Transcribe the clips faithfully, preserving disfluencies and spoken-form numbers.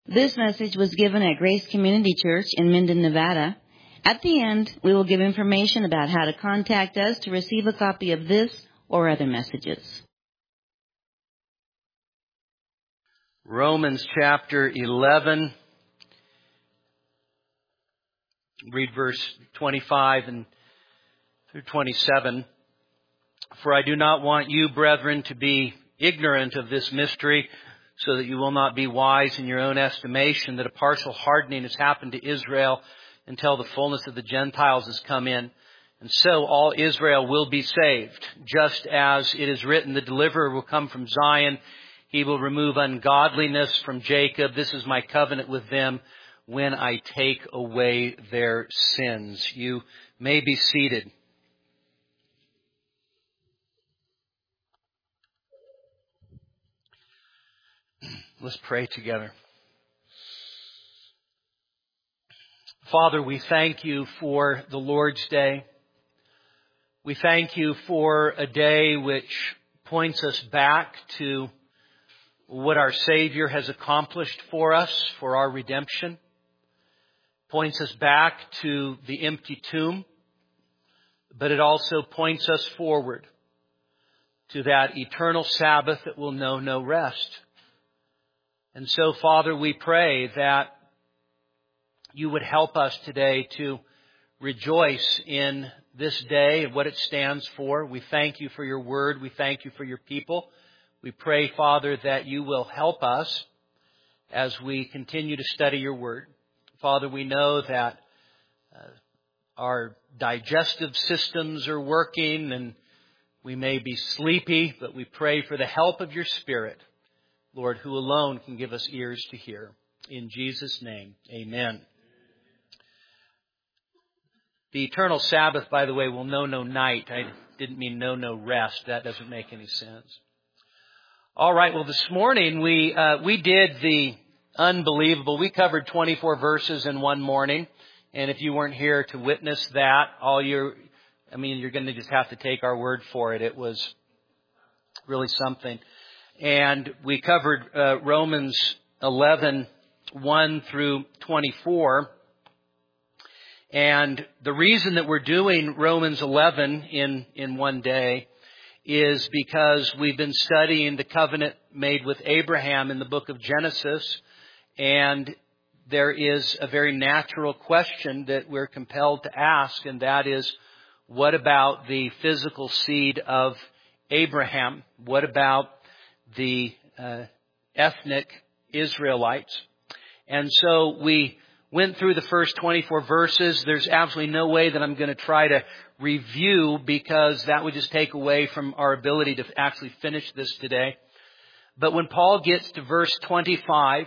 This message was given at Grace Community Church in Minden, Nevada. At the end, we will give information about how to contact us to receive a copy of this or other messages. Romans chapter eleven, read verse twenty-five and through twenty-seven. For I do not want you, brethren, to be ignorant of this mystery, so that you will not be wise in your own estimation, that a partial hardening has happened to Israel until the fullness of the Gentiles has come in. And so all Israel will be saved, just as it is written, the deliverer will come from Zion. He will remove ungodliness from Jacob. This is my covenant with them when I take away their sins. You may be seated. Let's pray together. Father, we thank you for the Lord's Day. We thank you for a day which points us back to what our Savior has accomplished for us, for our redemption. Points us back to the empty tomb, but it also points us forward to that eternal Sabbath that will know no rest. And so, Father, we pray that you would help us today to rejoice in this day and what it stands for. We thank you for your word. We thank you for your people. We pray, Father, that you will help us as we continue to study your word. Father, we know that uh, our digestive systems are working and we may be sleepy, but we pray for the help of your Spirit, Lord, who alone can give us ears to hear. In Jesus' name, amen. The eternal Sabbath, by the way, will know no night. I didn't mean know no rest. That doesn't make any sense. All right, well, this morning we uh, we did the unbelievable. We covered twenty-four verses in one morning. And if you weren't here to witness that, all you're, I mean, you're going to just have to take our word for it. It was really something. And we covered uh, Romans eleven, one through twenty-four. And the reason that we're doing Romans eleven in, in one day is because we've been studying the covenant made with Abraham in the book of Genesis. And there is a very natural question that we're compelled to ask, and that is, what about the physical seed of Abraham? What about the uh, ethnic Israelites? And so we went through the first twenty-four verses. There's absolutely no way that I'm going to try to review, because that would just take away from our ability to actually finish this today. But when Paul gets to verse twenty-five,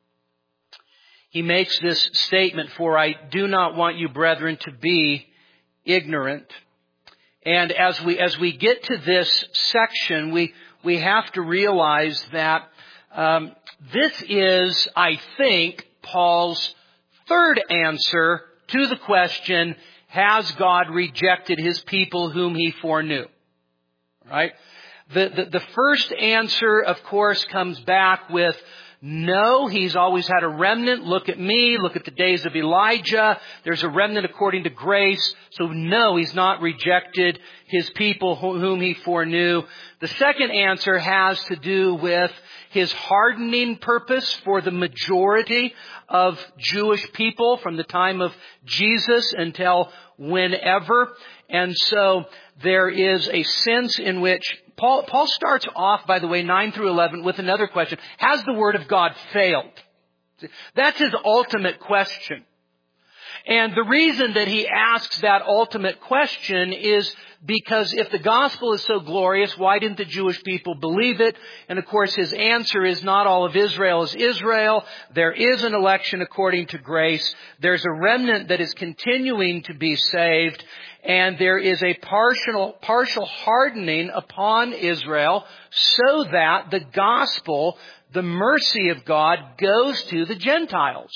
he makes this statement, for I do not want you, brethren, to be ignorant. And as we as we get to this section, we we have to realize that um, this is, I think, Paul's third answer to the question, has God rejected his people whom he foreknew? Right? The, the, the first answer, of course, comes back with, no, he's always had a remnant. Look at me. Look at the days of Elijah. There's a remnant according to grace. So no, he's not rejected his people whom he foreknew. The second answer has to do with his hardening purpose for the majority of Jewish people from the time of Jesus until whenever. And so there is a sense in which Paul, Paul starts off, by the way, nine through eleven with another question. Has the Word of God failed? That's his ultimate question. And the reason that he asks that ultimate question is because if the gospel is so glorious, why didn't the Jewish people believe it? And of course, his answer is not all of Israel is Israel. There is an election according to grace. There's a remnant that is continuing to be saved. And there is a partial, partial hardening upon Israel so that the gospel, the mercy of God, goes to the Gentiles.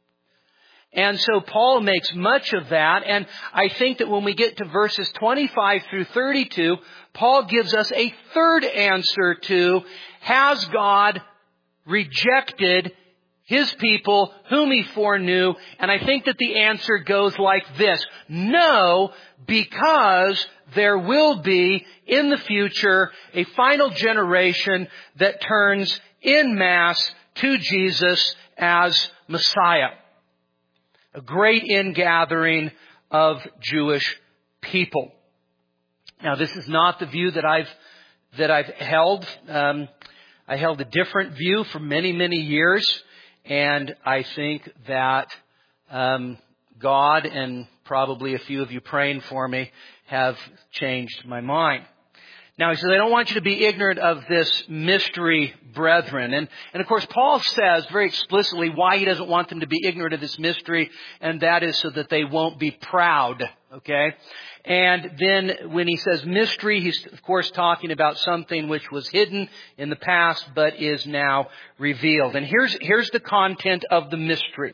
And so Paul makes much of that. And I think that when we get to verses twenty-five through thirty-two, Paul gives us a third answer to, has God rejected His people whom He foreknew. And I think that the answer goes like this. No, because there will be in the future a final generation that turns en masse to Jesus as Messiah. A great ingathering of Jewish people. Now, this is not the view that I've that I've held. Um, I held a different view for many, many years, and I think that um, God and probably a few of you praying for me have changed my mind. Now, he says, I don't want you to be ignorant of this mystery, brethren. And, and of course, Paul says very explicitly why he doesn't want them to be ignorant of this mystery, and that is so that they won't be proud. Okay? And then when he says mystery, he's of course talking about something which was hidden in the past, but is now revealed. And here's, here's the content of the mystery.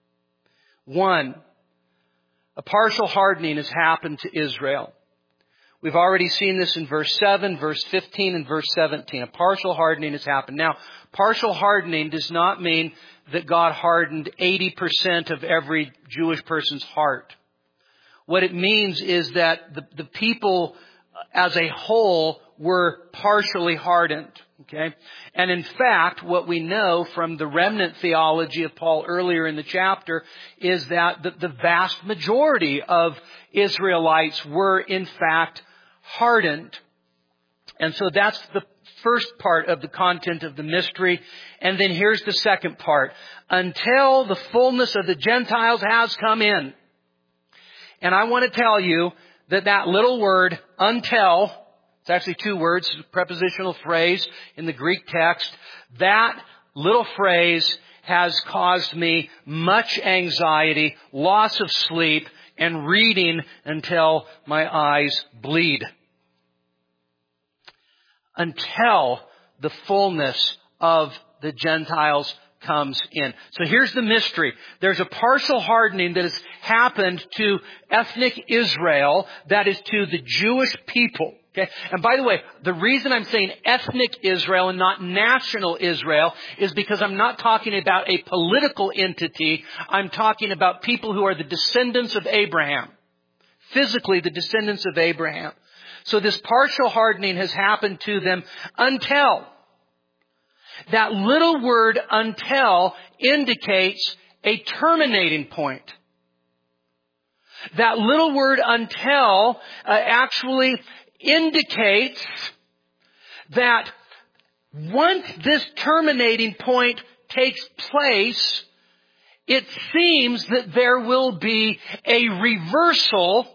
One, a partial hardening has happened to Israel. We've already seen this in verse seven, verse fifteen, and verse seventeen. A partial hardening has happened. Now, partial hardening does not mean that God hardened eighty percent of every Jewish person's heart. What it means is that the, the people as a whole were partially hardened. Okay? And in fact, what we know from the remnant theology of Paul earlier in the chapter is that the, the vast majority of Israelites were in fact hardened. And so that's the first part of the content of the mystery. And then here's the second part. Until the fullness of the Gentiles has come in. And I want to tell you that that little word, until, it's actually two words, a prepositional phrase in the Greek text. That little phrase has caused me much anxiety, loss of sleep, and reading until my eyes bleed. Until the fullness of the Gentiles comes in. So here's the mystery. There's a partial hardening that has happened to ethnic Israel, that is to the Jewish people. Okay? And by the way, the reason I'm saying ethnic Israel and not national Israel is because I'm not talking about a political entity. I'm talking about people who are the descendants of Abraham. Physically, the descendants of Abraham. So this partial hardening has happened to them until. That little word until indicates a terminating point. That little word until uh, actually indicates that once this terminating point takes place, it seems that there will be a reversal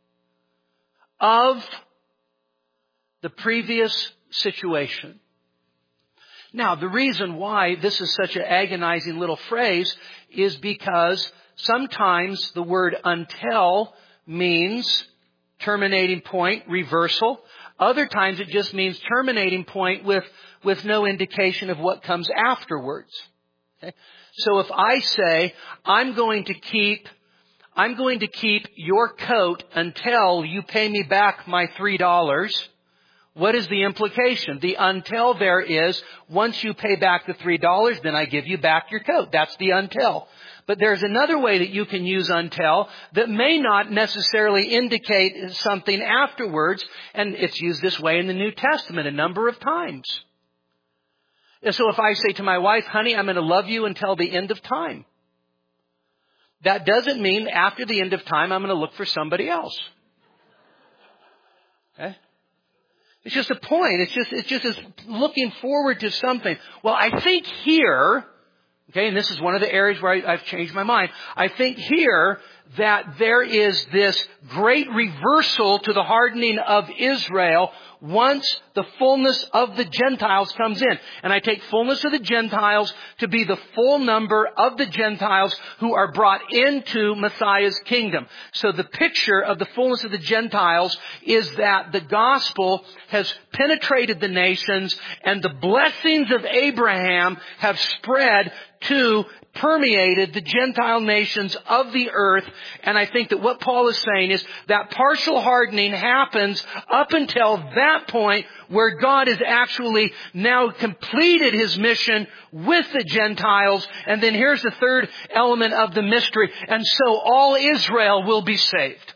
of the previous situation. Now, the reason why this is such an agonizing little phrase is because sometimes the word until means terminating point, reversal. Other times it just means terminating point with, with no indication of what comes afterwards. Okay? So if I say, I'm going to keep, I'm going to keep your coat until you pay me back my three dollars. What is the implication? The until there is, once you pay back the three dollars, then I give you back your coat. That's the until. But there's another way that you can use until that may not necessarily indicate something afterwards. And it's used this way in the New Testament a number of times. And so if I say to my wife, honey, I'm going to love you until the end of time. That doesn't mean after the end of time, I'm going to look for somebody else. Okay? It's just a point. It's just, it's just looking forward to something. Well, I think here, okay, and this is one of the areas where I, I've changed my mind. I think here that there is this great reversal to the hardening of Israel once the fullness of the Gentiles comes in. And I take fullness of the Gentiles to be the full number of the Gentiles who are brought into Messiah's kingdom. So the picture of the fullness of the Gentiles is that the gospel has penetrated the nations and the blessings of Abraham have spread to permeated the Gentile nations of the earth, And I think that what Paul is saying is that partial hardening happens up until that point where God has actually now completed His mission with the Gentiles. And then here's the third element of the mystery. And so all Israel will be saved.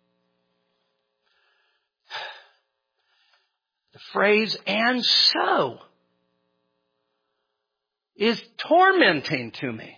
The phrase, and so, is tormenting to me.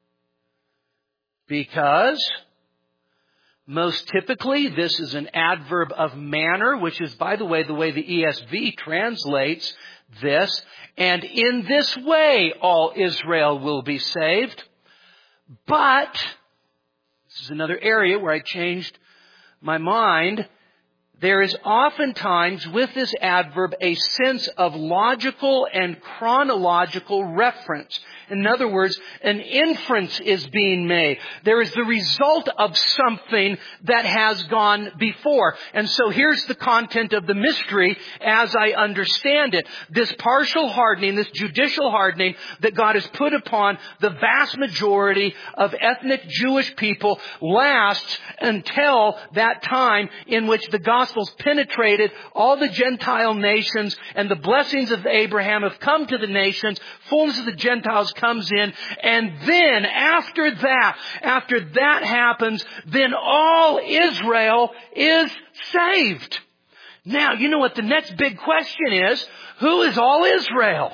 Because most typically this is an adverb of manner, which is, by the way, the way the E S V translates this. And in this way all Israel will be saved. But, this is another area where I changed my mind. There is oftentimes with this adverb a sense of logical and chronological reference. In other words, an inference is being made. There is the result of something that has gone before. And so here's the content of the mystery as I understand it. This partial hardening, this judicial hardening that God has put upon the vast majority of ethnic Jewish people lasts until that time in which the gospel's penetrated all the Gentile nations and the blessings of Abraham have come to the nations. Fullness of the Gentiles comes in, and then after that, after that happens, then all Israel is saved. Now, you know what the next big question is? Who is all Israel?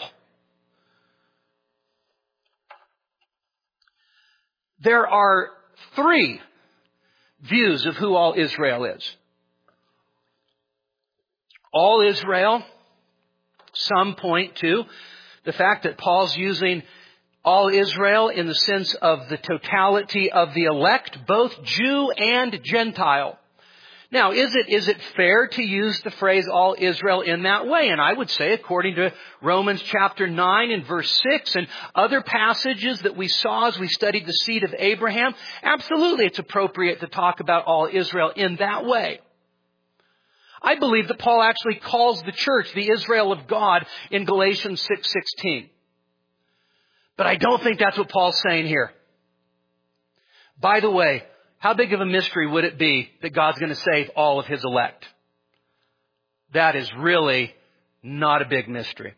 There are three views of who all Israel is. All Israel, some point to the fact that Paul's using all Israel in the sense of the totality of the elect, both Jew and Gentile. Now, is it, is it fair to use the phrase all Israel in that way? And I would say, according to Romans chapter nine and verse six and other passages that we saw as we studied the seed of Abraham, absolutely it's appropriate to talk about all Israel in that way. I believe that Paul actually calls the church the Israel of God in Galatians six sixteen. But I don't think that's what Paul's saying here. By the way, how big of a mystery would it be that God's going to save all of His elect? That is really not a big mystery.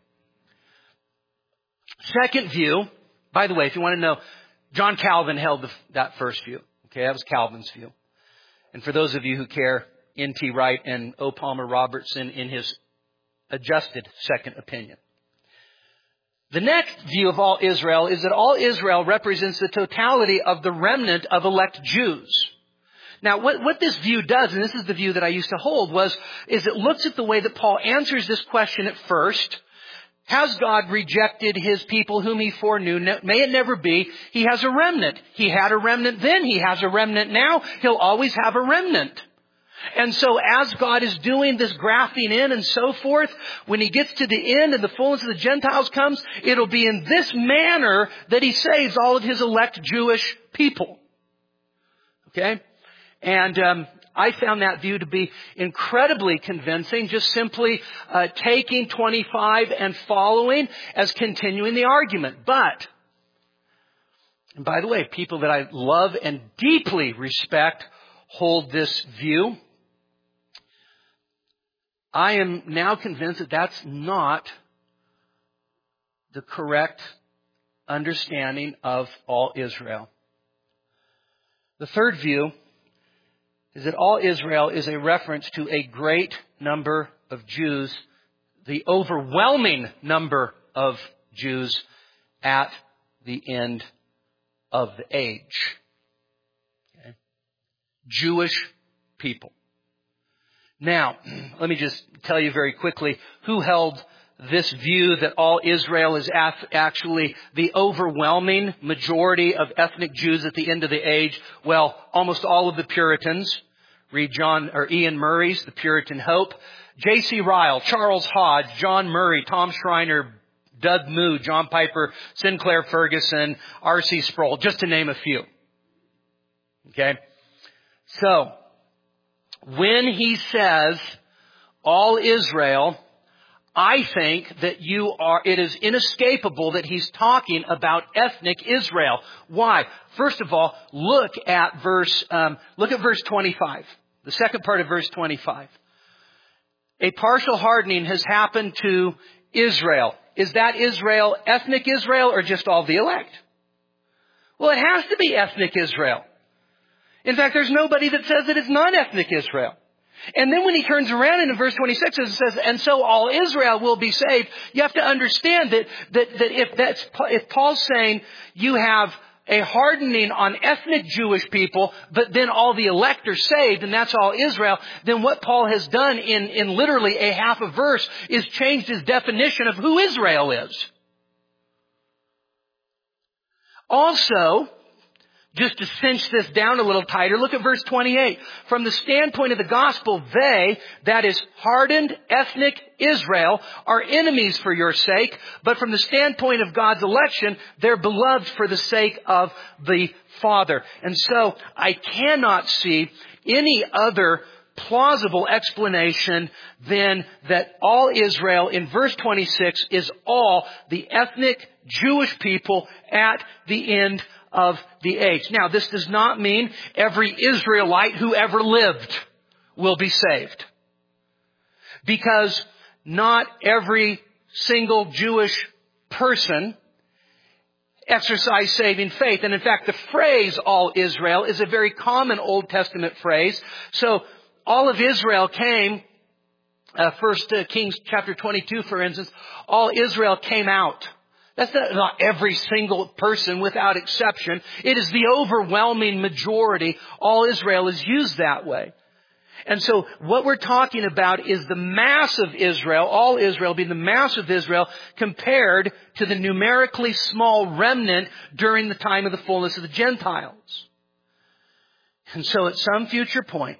Second view, by the way, if you want to know, John Calvin held the, that first view. Okay, that was Calvin's view. And for those of you who care, N T Wright and O. Palmer Robertson in his adjusted second opinion. The next view of all Israel is that all Israel represents the totality of the remnant of elect Jews. Now, what, what this view does, and this is the view that I used to hold, was, is it looks at the way that Paul answers this question at first. Has God rejected His people whom He foreknew? May it never be. He has a remnant. He had a remnant then. He has a remnant now. He'll always have a remnant. And so as God is doing this grafting in and so forth, when He gets to the end and the fullness of the Gentiles comes, it'll be in this manner that He saves all of His elect Jewish people. Okay? And um, I found that view to be incredibly convincing, just simply uh, taking twenty-five and following as continuing the argument. But, and by the way, people that I love and deeply respect hold this view. I am now convinced that that's not the correct understanding of all Israel. The third view is that all Israel is a reference to a great number of Jews, the overwhelming number of Jews at the end of the age. Okay? Jewish people. Now, let me just tell you very quickly who held this view that all Israel is actually the overwhelming majority of ethnic Jews at the end of the age. Well, almost all of the Puritans. Read John or Ian Murray's The Puritan Hope. J C Ryle, Charles Hodge, John Murray, Tom Schreiner, Doug Moo, John Piper, Sinclair Ferguson, R C Sproul, just to name a few. Okay? So, when he says all Israel, I think that you are, it is inescapable that he's talking about ethnic Israel. Why? First of all, look at verse, um, look at verse twenty-five. The second part of verse twenty-five. A partial hardening has happened to Israel. Is that Israel ethnic Israel or just all the elect? Well, it has to be ethnic Israel. In fact, there's nobody that says that it's non-ethnic Israel. And then when he turns around and in verse twenty-six it says, and so all Israel will be saved, you have to understand that, that, that if that's, if Paul's saying you have a hardening on ethnic Jewish people, but then all the elect are saved, and that's all Israel, then what Paul has done in, in literally a half a verse is changed his definition of who Israel is. Also, just to cinch this down a little tighter, look at verse twenty-eight. From the standpoint of the gospel, they, that is hardened ethnic Israel, are enemies for your sake. But from the standpoint of God's election, they're beloved for the sake of the Father. And so I cannot see any other plausible explanation than that all Israel in verse twenty-six is all the ethnic Jewish people at the end of the age. Now, this does not mean every Israelite who ever lived will be saved. Because not every single Jewish person exercised saving faith. And in fact, the phrase all Israel is a very common Old Testament phrase. So all of Israel came, uh, First Kings chapter twenty-two, for instance, all Israel came out. That's not, not every single person without exception. It is the overwhelming majority. All Israel is used that way. And so what we're talking about is the mass of Israel, all Israel being the mass of Israel, compared to the numerically small remnant during the time of the fullness of the Gentiles. And so at some future point,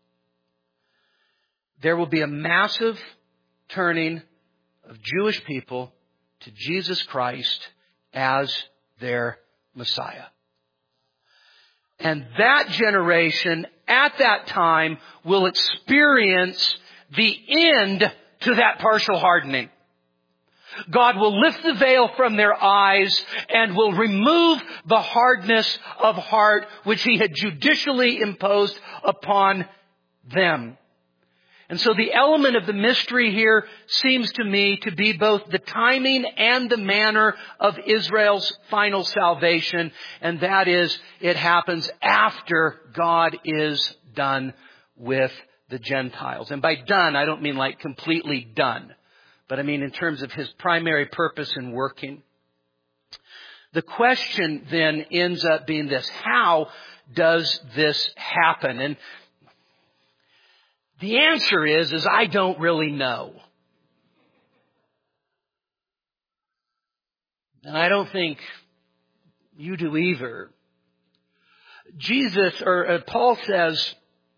there will be a massive turning of Jewish people to Jesus Christ as their Messiah. And that generation at that time will experience the end to that partial hardening. God will lift the veil from their eyes and will remove the hardness of heart which He had judicially imposed upon them. And so the element of the mystery here seems to me to be both the timing and the manner of Israel's final salvation. And that is, it happens after God is done with the Gentiles. And by done, I don't mean like completely done, but I mean in terms of His primary purpose in working. The question then ends up being this: how does this happen? And the answer is, is I don't really know. And I don't think you do either. Jesus, or uh, Paul says,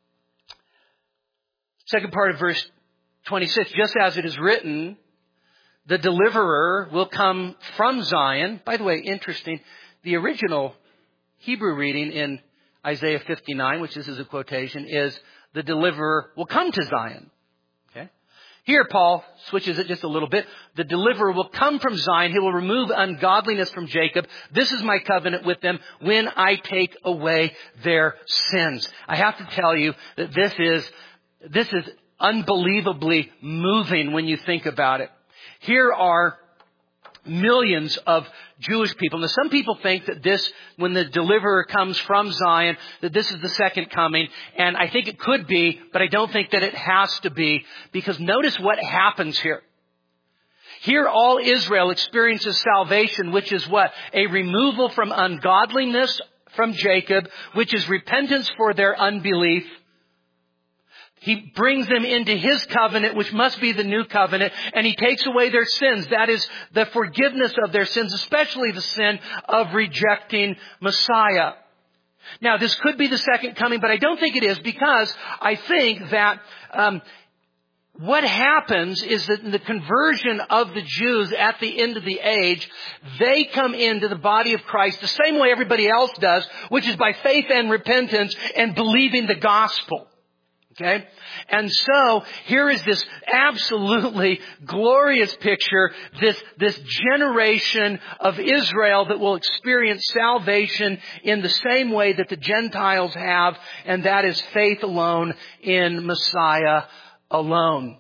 second part of verse twenty-six, just as it is written, the deliverer will come from Zion. By the way, interesting, the original Hebrew reading in Isaiah fifty-nine, which this is a quotation, is the deliverer will come to Zion. Okay. Here Paul switches it just a little bit. The deliverer will come from Zion. He will remove ungodliness from Jacob. This is my covenant with them when I take away their sins. I have to tell you that this is, this is unbelievably moving when you think about it. Here are millions of Jewish people. Now, some people think that this, when the deliverer comes from Zion, that this is the second coming. And I think it could be, but I don't think that it has to be. Because notice what happens here. Here all Israel experiences salvation, which is what? A removal from ungodliness from Jacob, which is repentance for their unbelief. He brings them into His covenant, which must be the new covenant, and He takes away their sins. That is the forgiveness of their sins, especially the sin of rejecting Messiah. Now, this could be the second coming, but I don't think it is, because I think that um, what happens is that in the conversion of the Jews at the end of the age, they come into the body of Christ the same way everybody else does, which is by faith and repentance and believing the gospel. Okay? And so, here is this absolutely glorious picture, this, this generation of Israel that will experience salvation in the same way that the Gentiles have, and that is faith alone in Messiah alone.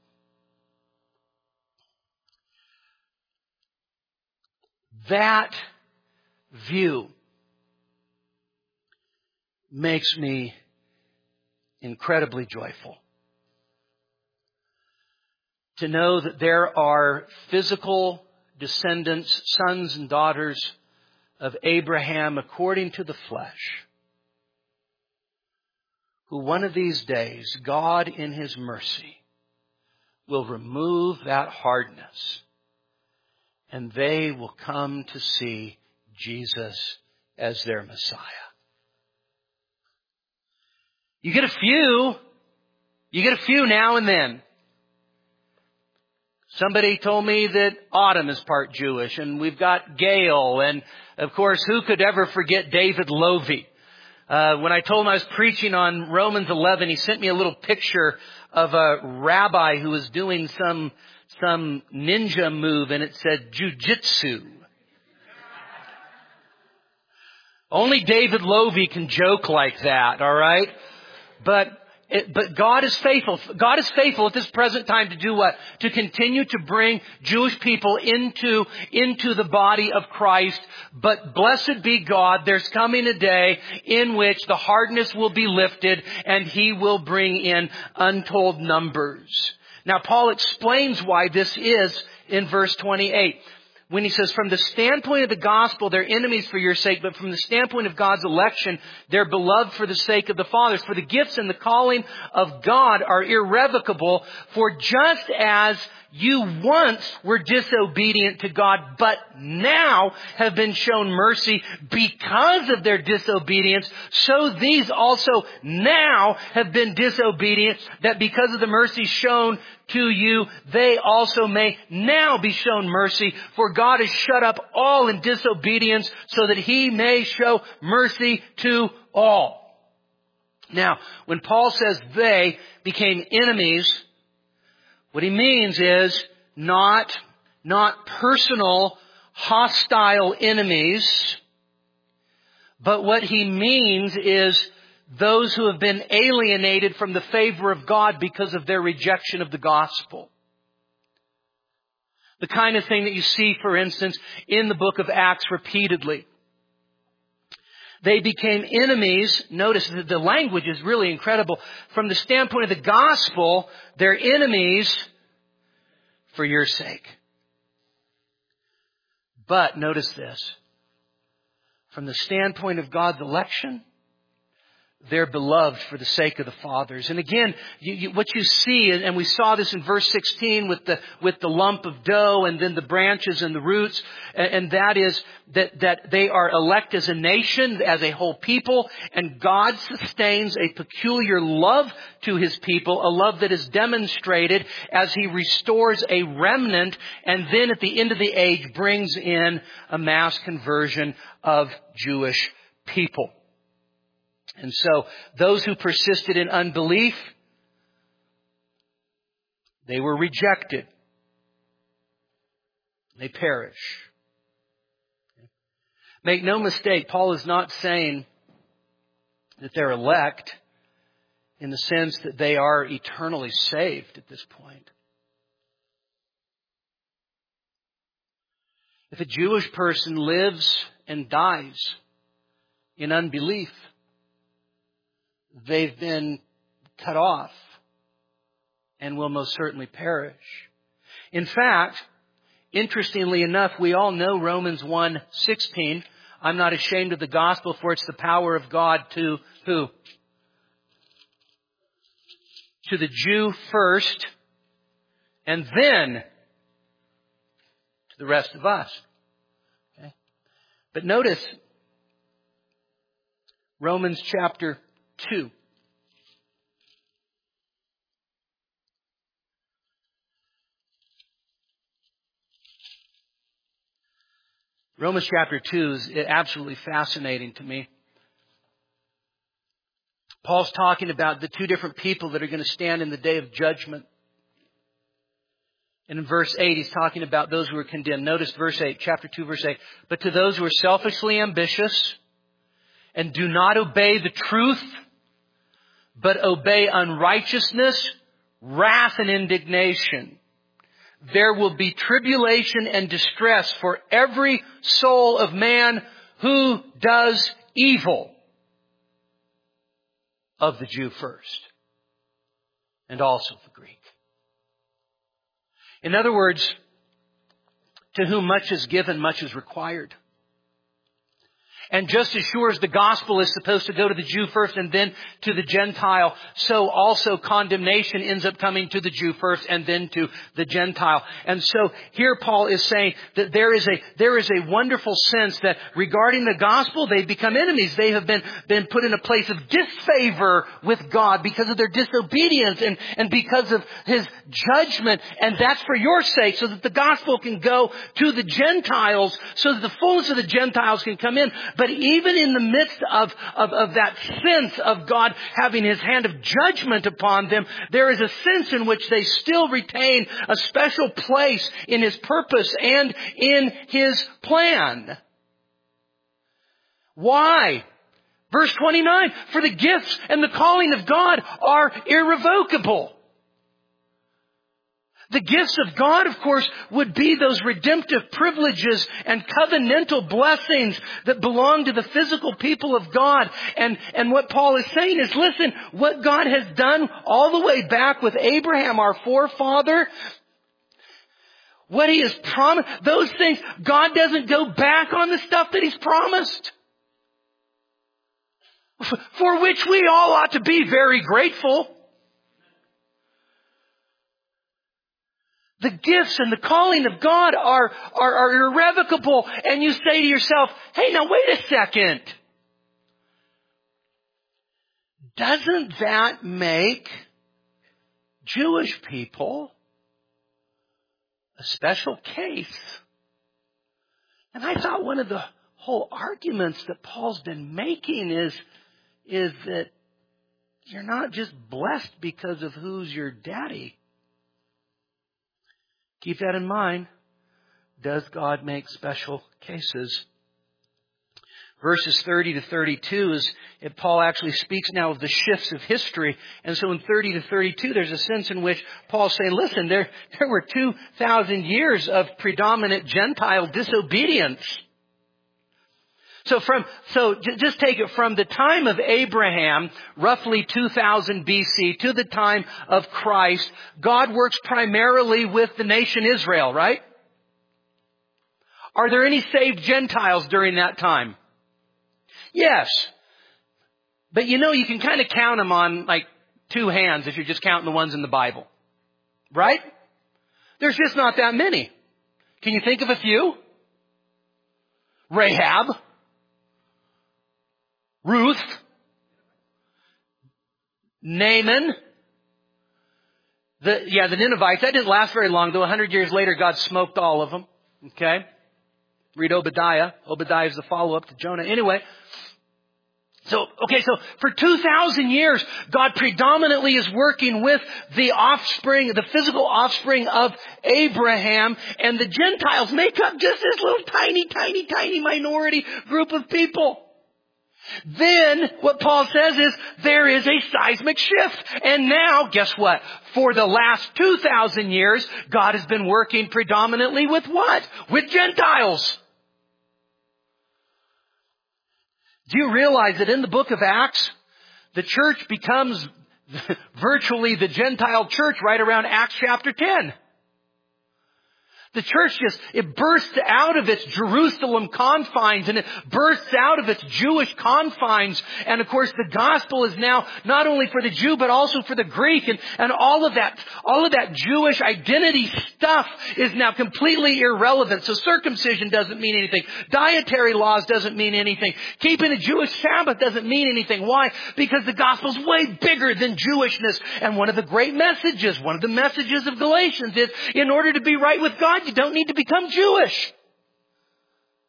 That view makes me incredibly joyful. To know that there are physical descendants, sons and daughters of Abraham according to the flesh, who one of these days, God in His mercy, will remove that hardness, and they will come to see Jesus as their Messiah. You get a few. You get a few now and then. Somebody told me that Autumn is part Jewish, and we've got Gail, and of course, who could ever forget David Lovey? Uh, when I told him I was preaching on Romans eleven, he sent me a little picture of a rabbi who was doing some some ninja move, and it said jujitsu. Only David Lovey can joke like that, all right? But it, but God is faithful. God is faithful at this present time to do what? To continue to bring Jewish people into, into the body of Christ. But blessed be God, there's coming a day in which the hardness will be lifted and He will bring in untold numbers. Now, Paul explains why this is in verse twenty-eight. When he says, from the standpoint of the gospel, they're enemies for your sake, but from the standpoint of God's election, they're beloved for the sake of the fathers. For the gifts and the calling of God are irrevocable, for just as you once were disobedient to God, but now have been shown mercy because of their disobedience, so these also now have been disobedient, that because of the mercy shown to you, they also may now be shown mercy. For God has shut up all in disobedience so that He may show mercy to all. Now, when Paul says they became enemies, what he means is not, not personal, hostile enemies, but what he means is those who have been alienated from the favor of God because of their rejection of the gospel. The kind of thing that you see, for instance, in the book of Acts repeatedly. They became enemies. Notice that the language is really incredible. From the standpoint of the gospel, they're enemies for your sake. But notice this. From the standpoint of God's election, they're beloved for the sake of the fathers. And again, you, you, what you see, and we saw this in verse sixteen with the with the lump of dough and then the branches and the roots, and, and that is that, that they are elect as a nation, as a whole people, and God sustains a peculiar love to His people, a love that is demonstrated as He restores a remnant, and then at the end of the age brings in a mass conversion of Jewish people. And so, those who persisted in unbelief, they were rejected. They perish. Make no mistake, Paul is not saying that they're elect in the sense that they are eternally saved at this point. If a Jewish person lives and dies in unbelief, they've been cut off and will most certainly perish. In fact, interestingly enough, we all know Romans one sixteen. I'm not ashamed of the gospel, for it's the power of God to who? To the Jew first, and then to the rest of us. Okay? But notice Romans chapter two. Romans chapter two is absolutely fascinating to me. Paul's talking about the two different people that are going to stand in the day of judgment. And in verse eight, he's talking about those who are condemned. Notice verse eight, chapter two, verse eight. But to those who are selfishly ambitious and do not obey the truth, but obey unrighteousness, wrath and indignation, there will be tribulation and distress for every soul of man who does evil. Of the Jew first, and also the Greek. In other words, to whom much is given, much is required. And just as sure as the gospel is supposed to go to the Jew first and then to the Gentile, so also condemnation ends up coming to the Jew first and then to the Gentile. And so here Paul is saying that there is a, there is a wonderful sense that regarding the gospel, they've become enemies. They have been, been put in a place of disfavor with God because of their disobedience and, and because of His judgment. And that's for your sake, so that the gospel can go to the Gentiles, so that the fullness of the Gentiles can come in. But even in the midst of, of, of that sense of God having His hand of judgment upon them, there is a sense in which they still retain a special place in His purpose and in His plan. Why? Verse twenty-nine, for the gifts and the calling of God are irrevocable. The gifts of God, of course, would be those redemptive privileges and covenantal blessings that belong to the physical people of God. And, and what Paul is saying is, listen, what God has done all the way back with Abraham, our forefather, what He has promised, those things, God doesn't go back on the stuff that He's promised. For which we all ought to be very grateful. The gifts and the calling of God are, are, are irrevocable. And you say to yourself, hey, now wait a second. Doesn't that make Jewish people a special case? And I thought one of the whole arguments that Paul's been making is, is that you're not just blessed because of who's your daddy. Keep that in mind. Does God make special cases? Verses thirty to thirty-two is, if Paul actually speaks now of the shifts of history. And so in thirty to thirty-two, there's a sense in which Paul's saying, listen, there, there were two thousand years of predominant Gentile disobedience. So from, so just take it from the time of Abraham, roughly two thousand B C, to the time of Christ, God works primarily with the nation Israel, right? Are there any saved Gentiles during that time? Yes. But you know, you can kind of count them on like two hands if you're just counting the ones in the Bible. Right? There's just not that many. Can you think of a few? Rahab. Ruth, Naaman, the, yeah, the Ninevites. That didn't last very long, though. A hundred years later, God smoked all of them. Okay? Read Obadiah. Obadiah is the follow-up to Jonah. Anyway. So, okay, so for two thousand years, God predominantly is working with the offspring, the physical offspring of Abraham, and the Gentiles make up just this little tiny, tiny, tiny minority group of people. Then what Paul says is there is a seismic shift. And now, guess what? For the last two thousand years, God has been working predominantly with what? With Gentiles. Do you realize that in the book of Acts, the church becomes virtually the Gentile church right around Acts chapter ten? The church just, it bursts out of its Jerusalem confines and it bursts out of its Jewish confines. And of course the gospel is now not only for the Jew but also for the Greek, and, and all of that, all of that Jewish identity stuff is now completely irrelevant. So circumcision doesn't mean anything. Dietary laws doesn't mean anything. Keeping a Jewish Sabbath doesn't mean anything. Why? Because the gospel's way bigger than Jewishness. And one of the great messages, one of the messages of Galatians is, in order to be right with God, you don't need to become Jewish.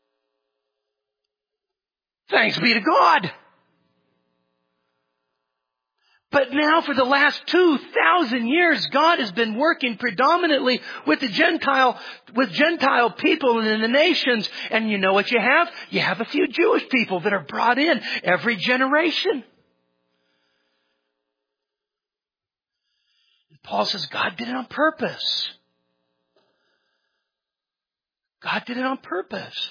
Thanks be to God. But now for the last two thousand years, God has been working predominantly with the Gentile, with Gentile people and in the nations. And you know what you have? You have a few Jewish people that are brought in every generation. Paul says God did it on purpose. God did it on purpose.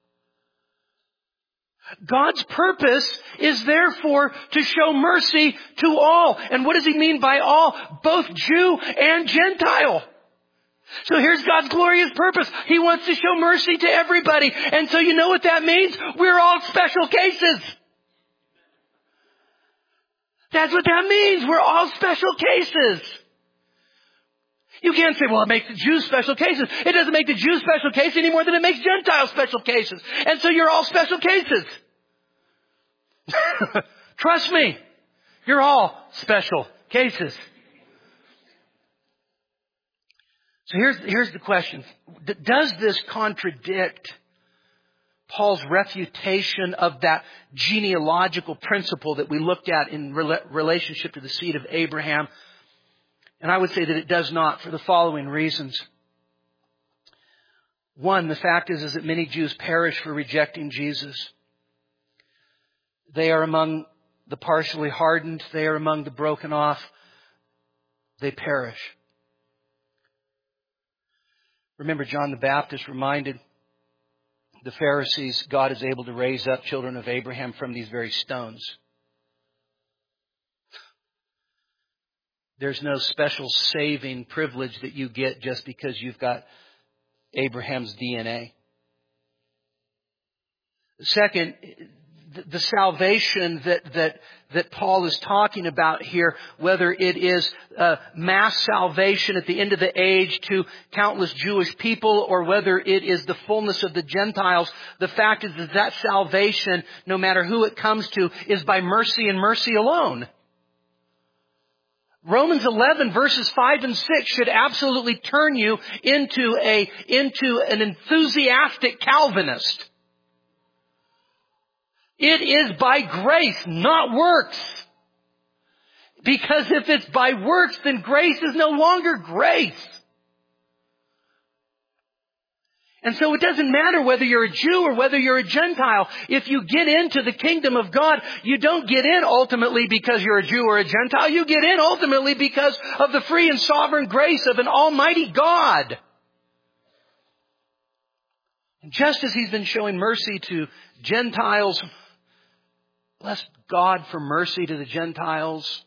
God's purpose is therefore to show mercy to all. And what does he mean by all? Both Jew and Gentile. So here's God's glorious purpose. He wants to show mercy to everybody. And so you know what that means? We're all special cases. That's what that means. We're all special cases. You can't say, well, it makes the Jews special cases. It doesn't make the Jews special case any more than it makes Gentiles special cases. And so you're all special cases. Trust me. You're all special cases. So here's, here's the question. Does this contradict Paul's refutation of that genealogical principle that we looked at in relationship to the seed of Abraham? And I would say that it does not for the following reasons. One, the fact is, is that many Jews perish for rejecting Jesus. They are among the partially hardened. They are among the broken off. They perish. Remember, John the Baptist reminded the Pharisees, God is able to raise up children of Abraham from these very stones. There's no special saving privilege that you get just because you've got Abraham's D N A. Second, the salvation that, that, that Paul is talking about here, whether it is uh, mass salvation at the end of the age to countless Jewish people or whether it is the fullness of the Gentiles, the fact is that that salvation, no matter who it comes to, is by mercy and mercy alone. Romans eleven verses five and six should absolutely turn you into a, into an enthusiastic Calvinist. It is by grace, not works. Because if it's by works, then grace is no longer grace. And so it doesn't matter whether you're a Jew or whether you're a Gentile. If you get into the kingdom of God, you don't get in ultimately because you're a Jew or a Gentile. You get in ultimately because of the free and sovereign grace of an almighty God. And just as He's been showing mercy to Gentiles, bless God for mercy to the Gentiles,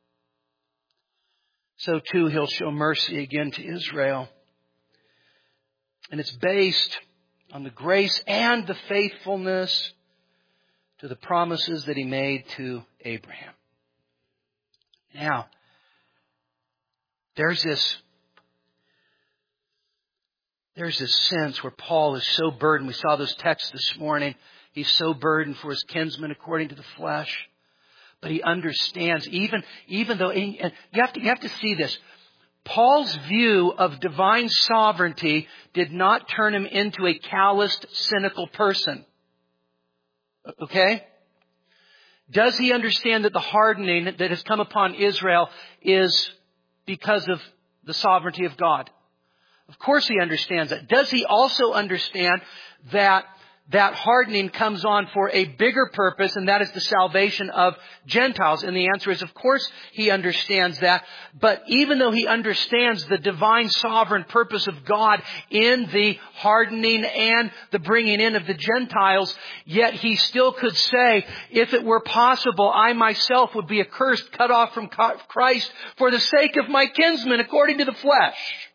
so too He'll show mercy again to Israel. And it's based on the grace and the faithfulness to the promises that He made to Abraham. Now, there's this, there's this sense where Paul is so burdened. We saw those texts this morning. He's so burdened for his kinsmen according to the flesh. But he understands, even, even though, and you have to, you have to see this. Paul's view of divine sovereignty did not turn him into a calloused, cynical person. Okay? Does he understand that the hardening that has come upon Israel is because of the sovereignty of God? Of course he understands that. Does he also understand that that hardening comes on for a bigger purpose, and that is the salvation of Gentiles? And the answer is, of course, he understands that. But even though he understands the divine sovereign purpose of God in the hardening and the bringing in of the Gentiles, yet he still could say, if it were possible, I myself would be accursed, cut off from Christ for the sake of my kinsmen according to the flesh.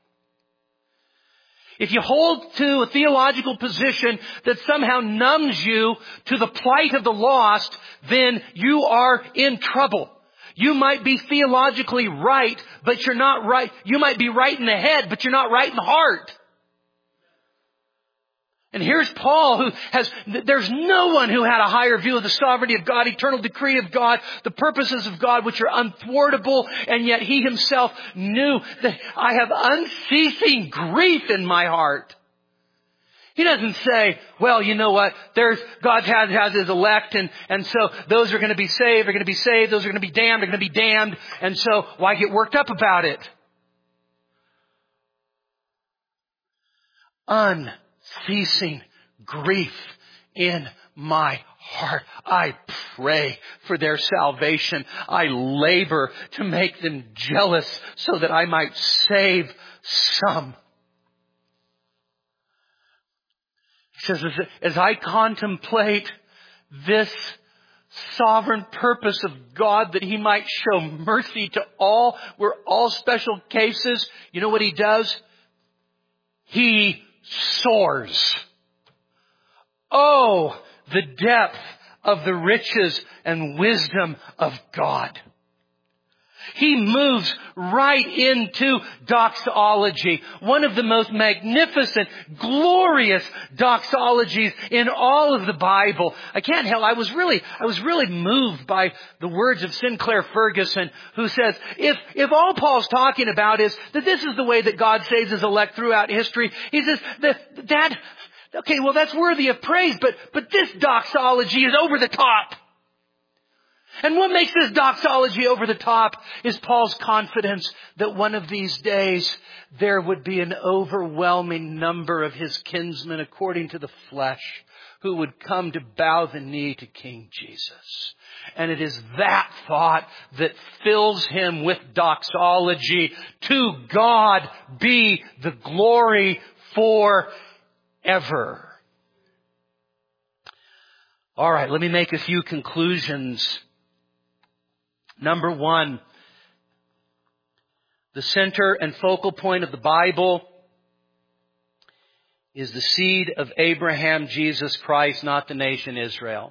If you hold to a theological position that somehow numbs you to the plight of the lost, then you are in trouble. You might be theologically right, but you're not right. You might be right in the head, but you're not right in the heart. And here's Paul, who has, there's no one who had a higher view of the sovereignty of God, eternal decree of God, the purposes of God, which are unthwartable. And yet he himself knew that I have unceasing grief in my heart. He doesn't say, well, you know what, there's, God has, has His elect, and, and so those are going to be saved, are going to be saved, those are going to be damned, are going to be damned, and so why get worked up about it? Unceasing grief in my heart. I pray for their salvation. I labor to make them jealous so that I might save some. He says, as, as I contemplate this sovereign purpose of God that He might show mercy to all, we're all special cases. You know what He does? He soars. Oh, the depth of the riches and wisdom of God. He moves right into doxology, one of the most magnificent, glorious doxologies in all of the Bible. I can't help, I was really, I was really moved by the words of Sinclair Ferguson, who says, if, if all Paul's talking about is that this is the way that God saves His elect throughout history, he says that, that, okay, well that's worthy of praise, but, but this doxology is over the top. And what makes this doxology over the top is Paul's confidence that one of these days there would be an overwhelming number of his kinsmen according to the flesh who would come to bow the knee to King Jesus. And it is that thought that fills him with doxology. To God be the glory forever. All right, let me make a few conclusions. Number one, the center and focal point of the Bible is the seed of Abraham, Jesus Christ, not the nation Israel.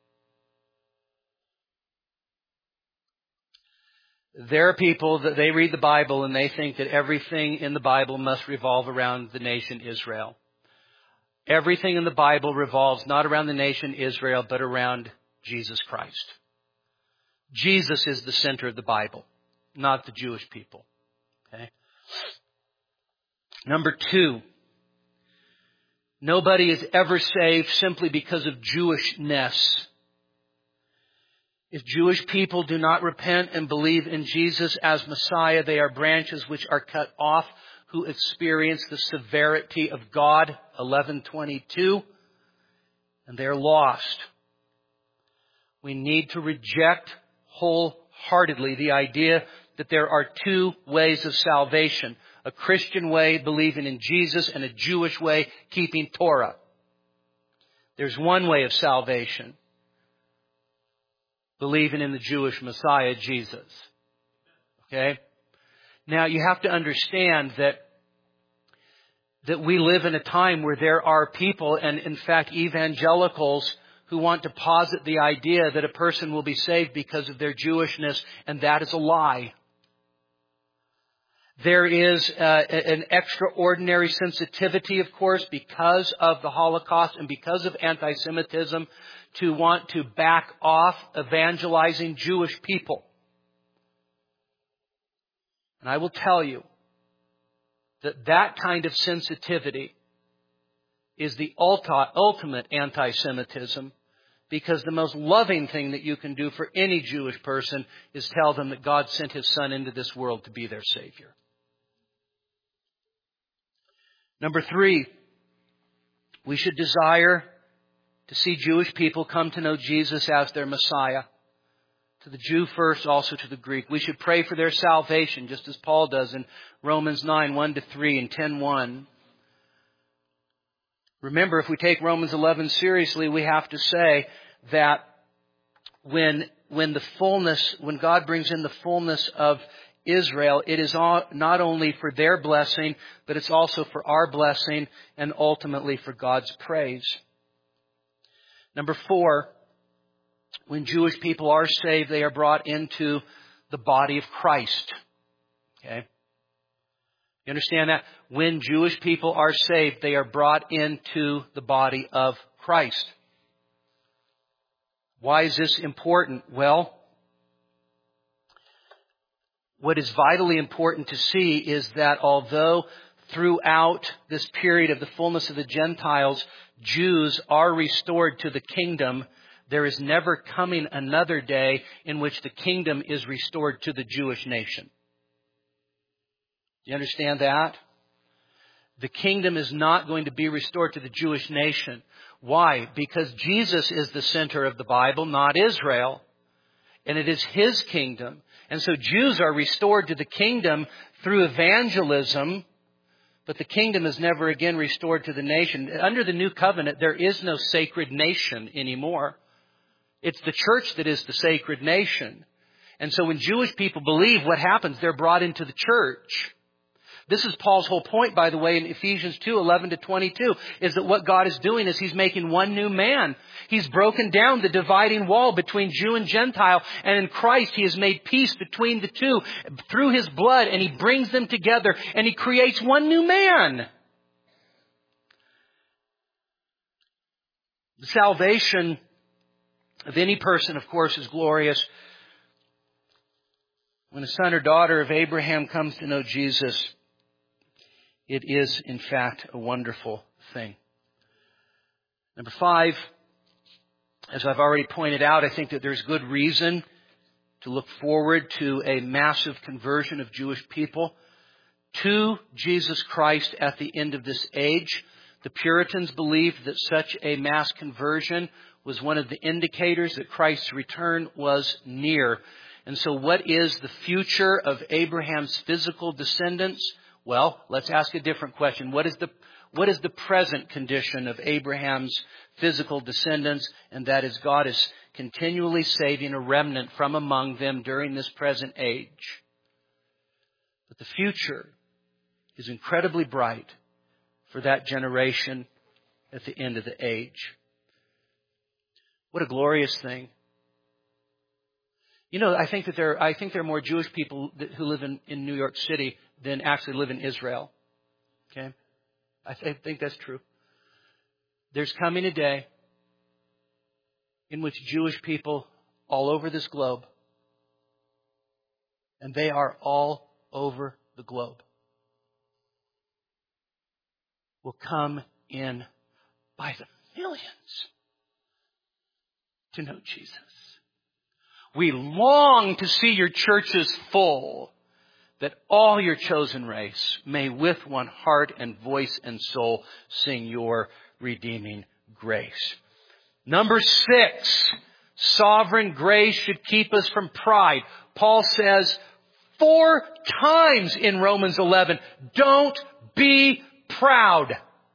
There are people that they read the Bible and they think that everything in the Bible must revolve around the nation Israel. Everything in the Bible revolves not around the nation Israel, but around Jesus Christ. Jesus is the center of the Bible, not the Jewish people. Okay? Number two, nobody is ever saved simply because of Jewishness. If Jewish people do not repent and believe in Jesus as Messiah, they are branches which are cut off, who experience the severity of God, eleven twenty-two, and they are lost. We need to reject wholeheartedly the idea that there are two ways of salvation. A Christian way, believing in Jesus, and a Jewish way, keeping Torah. There's one way of salvation. Believing in the Jewish Messiah, Jesus. Okay? Now, you have to understand that that we live in a time where there are people, and in fact evangelicals, who want to posit the idea that a person will be saved because of their Jewishness, and that is a lie. There is uh, an extraordinary sensitivity, of course, because of the Holocaust and because of anti-Semitism, to want to back off evangelizing Jewish people. And I will tell you that that kind of sensitivity is the ultimate anti-Semitism, because the most loving thing that you can do for any Jewish person is tell them that God sent His Son into this world to be their Savior. Number three, we should desire to see Jewish people come to know Jesus as their Messiah. To the Jew first, also to the Greek. We should pray for their salvation, just as Paul does in Romans nine, one to three and ten, one. Remember, if we take Romans eleven seriously, we have to say that when, when the fullness, when God brings in the fullness of Israel, it is not only for their blessing, but it's also for our blessing and ultimately for God's praise. Number four, when Jewish people are saved, they are brought into the body of Christ. Okay? You understand that? When Jewish people are saved, they are brought into the body of Christ. Why is this important? Well, what is vitally important to see is that although throughout this period of the fullness of the Gentiles, Jews are restored to the kingdom. There is never coming another day in which the kingdom is restored to the Jewish nation. Do you understand that? The kingdom is not going to be restored to the Jewish nation. Why? Because Jesus is the center of the Bible, not Israel. And it is His kingdom. And so Jews are restored to the kingdom through evangelism, but the kingdom is never again restored to the nation. Under the new covenant, there is no sacred nation anymore. It's the church that is the sacred nation. And so when Jewish people believe, what happens? They're brought into the church. This is Paul's whole point, by the way, in Ephesians two, eleven to twenty-two, is that what God is doing is He's making one new man. He's broken down the dividing wall between Jew and Gentile, and in Christ He has made peace between the two through His blood, and He brings them together, and He creates one new man. The salvation of any person, of course, is glorious. When a son or daughter of Abraham comes to know Jesus, it is, in fact, a wonderful thing. Number five, as I've already pointed out, I think that there's good reason to look forward to a massive conversion of Jewish people to Jesus Christ at the end of this age. The Puritans believed that such a mass conversion was one of the indicators that Christ's return was near. And so what is the future of Abraham's physical descendants? Well, let's ask a different question. What is the, what is the present condition of Abraham's physical descendants? And that is, God is continually saving a remnant from among them during this present age. But the future is incredibly bright for that generation at the end of the age. What a glorious thing. You know, I think that there, I think there are more Jewish people that, who live in, in New York City than actually live in Israel. Okay? I, th- I think that's true. There's coming a day in which Jewish people all over this globe, and they are all over the globe, will come in by the millions to know Jesus. We long to see your churches full, that all your chosen race may with one heart and voice and soul sing your redeeming grace. Number six, sovereign grace should keep us from pride. Paul says four times in Romans eleven, don't be proud.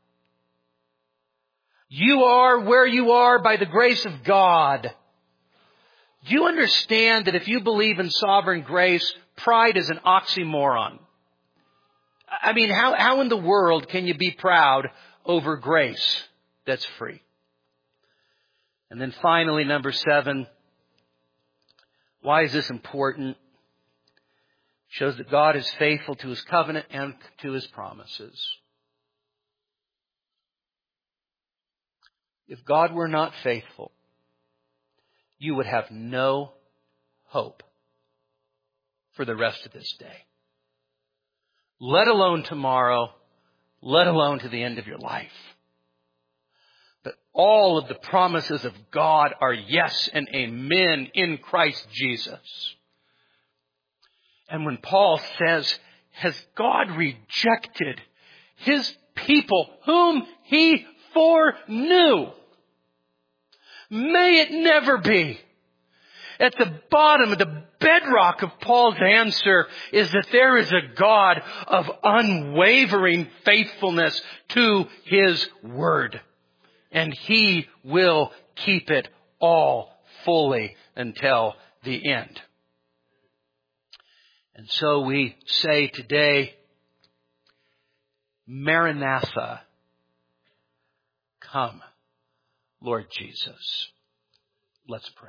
You are where you are by the grace of God. Do you understand that if you believe in sovereign grace, pride is an oxymoron? I mean, how, how in the world can you be proud over grace that's free? And then finally, number seven, why is this important? It shows that God is faithful to His covenant and to His promises. If God were not faithful, you would have no hope for the rest of this day. Let alone tomorrow, let alone to the end of your life. But all of the promises of God are yes and amen in Christ Jesus. And when Paul says, has God rejected His people whom He foreknew? May it never be. At the bottom of the bedrock of Paul's answer is that there is a God of unwavering faithfulness to His word. And He will keep it all fully until the end. And so we say today, Maranatha, come, Lord Jesus. Let's pray.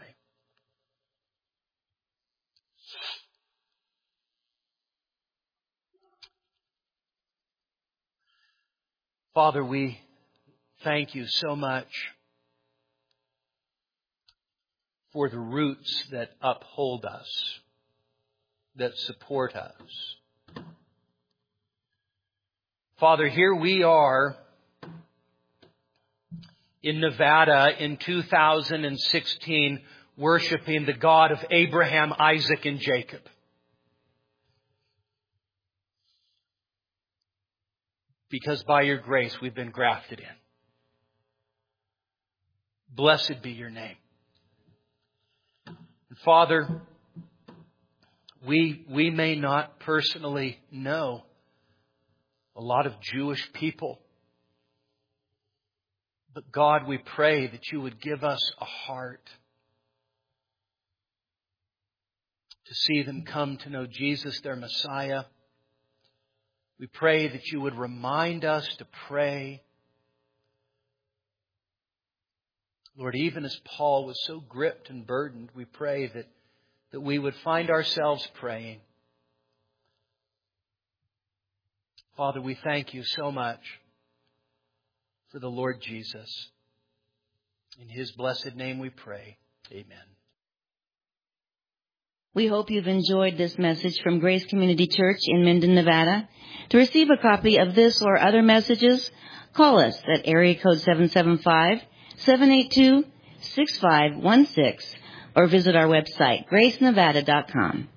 Father, we thank You so much for the roots that uphold us, that support us. Father, here we are in Nevada in two thousand sixteen, worshiping the God of Abraham, Isaac, and Jacob. Because by your grace we've been grafted in. Blessed be your name. And Father, we, we may not personally know a lot of Jewish people. But God, we pray that you would give us a heart to see them come to know Jesus, their Messiah. We pray that you would remind us to pray. Lord, even as Paul was so gripped and burdened, we pray that, that we would find ourselves praying. Father, we thank you so much for the Lord Jesus. In His blessed name we pray. Amen. We hope you've enjoyed this message from Grace Community Church in Minden, Nevada. To receive a copy of this or other messages, call us at area code seven seven five, seven eight two, six five one six or visit our website, grace nevada dot com.